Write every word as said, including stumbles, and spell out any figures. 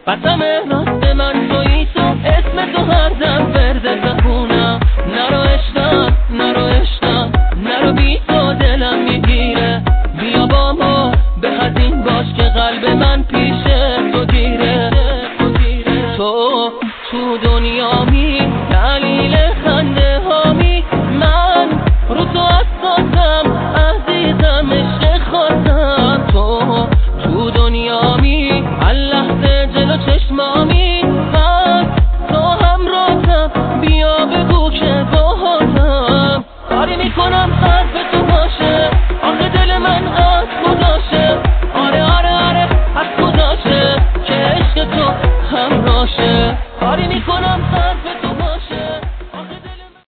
قسم راست من تویی تو، اسم تو هر دم ورد بخونم. نرو عشقم نرو عشقم نرو، بی تو دلم میگیره. بیا با ما به حزین باش که قلب من پیش تو گیره. تو تو دنیامی دلیل خنده هامی، من رو تو اساسم عزیزم عشق خواستم. تو تو دنیامی هر لحظه جلو چشمامی، من تو همراهم بیا بگو که باهاتم. کاری میکنم حرف تو باشه